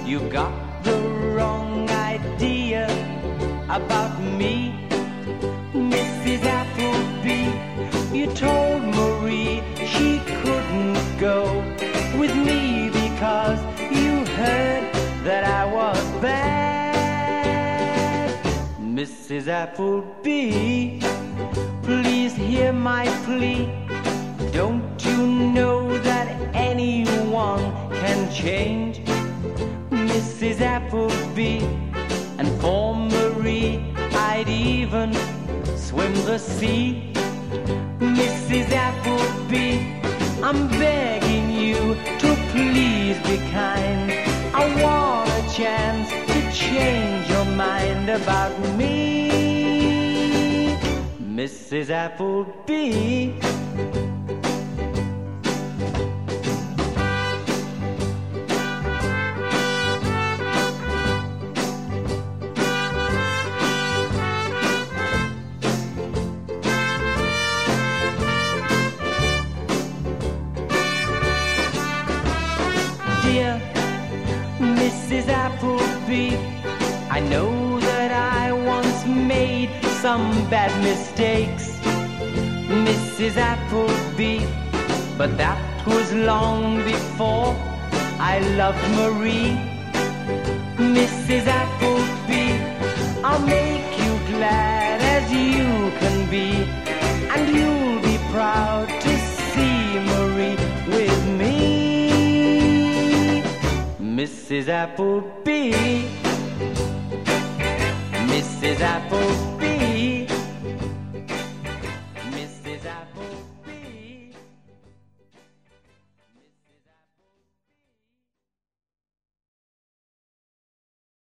You got the wrong idea about me, Mrs. Appleby. You told Marie she couldn't go with me because you heard that I was bad. Mrs. Appleby, please hear my plea. Don't you know that anyone can change, Mrs. Appleby? And for Marie, I'd even swim the sea. Mrs. Appleby, I'm begging you to please be kind. I want a chance to change your mind about me, Mrs. Appleby. Dear Mrs. Appleby, I know that I once made some bad mistakes, Mrs. Appleby, but that was long before I loved Marie. Mrs. Appleby, I'll make you glad as you can be, and you'll be proud to see Marie with me, Mrs. Appleby. Mrs. Appleby.